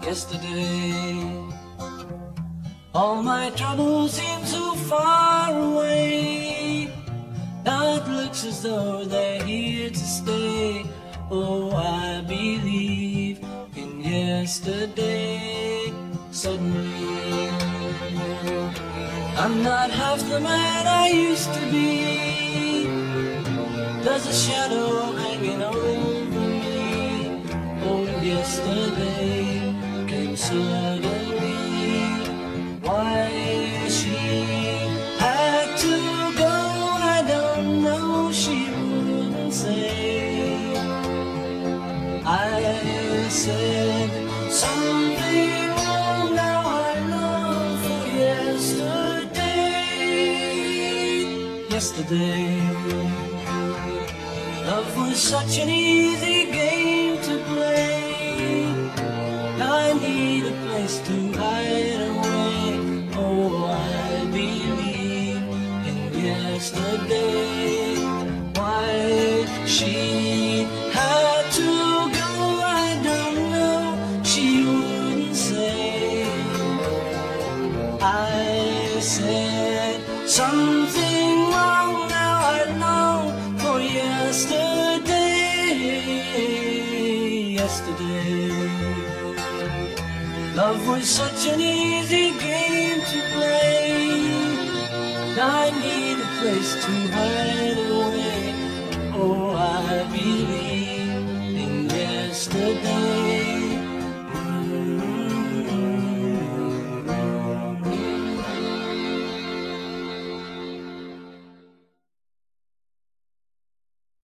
yesterday. All my troubles seem so far away. Now it looks as though they're here to stay. Oh, I believe in yesterday. Suddenly, I'm not half the man I used to be. There's a shadow hanging over me. Oh, yesterday came suddenly. Why she had to go, I don't know, she wouldn't say. I said something wrong, now I long for yesterday. Yesterday, love was such an easy game to play. Now I need a place to hide away. Oh, I believe in yesterday. Why she had to go, I don't know, she wouldn't say. I said something wrong, now I long for yesterday. Yesterday, love was such an easy game to play. Now I need a place to hide.